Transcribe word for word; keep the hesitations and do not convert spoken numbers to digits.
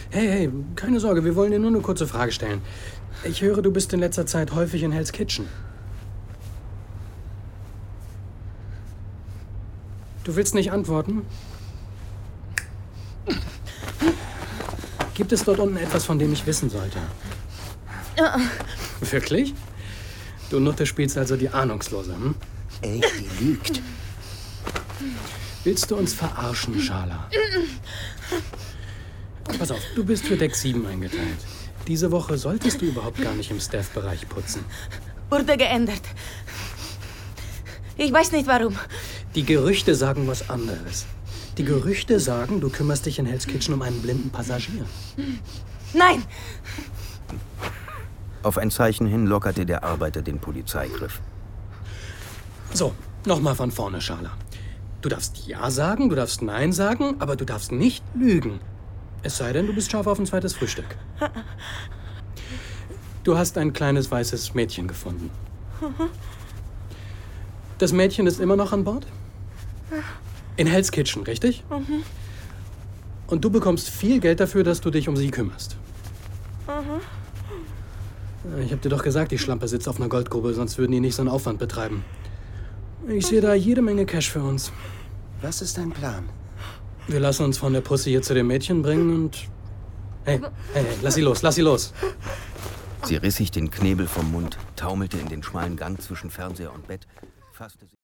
Hey, hey, keine Sorge, wir wollen dir nur eine kurze Frage stellen. Ich höre, du bist in letzter Zeit häufig in Hell's Kitchen. Du willst nicht antworten? Gibt es dort unten etwas, von dem ich wissen sollte? Wirklich? Du Nutte spielst also die Ahnungslose, hm? Ey, die lügt. Willst du uns verarschen, Schala? Pass auf, du bist für Deck sieben eingeteilt. Diese Woche solltest du überhaupt gar nicht im Staff-Bereich putzen. Wurde geändert. Ich weiß nicht warum. Die Gerüchte sagen was anderes. Die Gerüchte sagen, du kümmerst dich in Hell's Kitchen um einen blinden Passagier. Nein! Auf ein Zeichen hin lockerte der Arbeiter den Polizeigriff. So, nochmal von vorne, Schala. Du darfst Ja sagen, du darfst Nein sagen, aber du darfst nicht lügen. Es sei denn, du bist scharf auf ein zweites Frühstück. Du hast ein kleines weißes Mädchen gefunden. Das Mädchen ist immer noch an Bord? In Hell's Kitchen, richtig? Mhm. Und du bekommst viel Geld dafür, dass du dich um sie kümmerst. Mhm. Ich hab dir doch gesagt, die Schlampe sitzt auf einer Goldgrube, sonst würden die nicht so einen Aufwand betreiben. Ich sehe da jede Menge Cash für uns. Was ist dein Plan? Wir lassen uns von der Pussy hier zu dem Mädchen bringen und... Hey, hey, hey, lass sie los, lass sie los. Sie riss sich den Knebel vom Mund, taumelte in den schmalen Gang zwischen Fernseher und Bett, fasste sich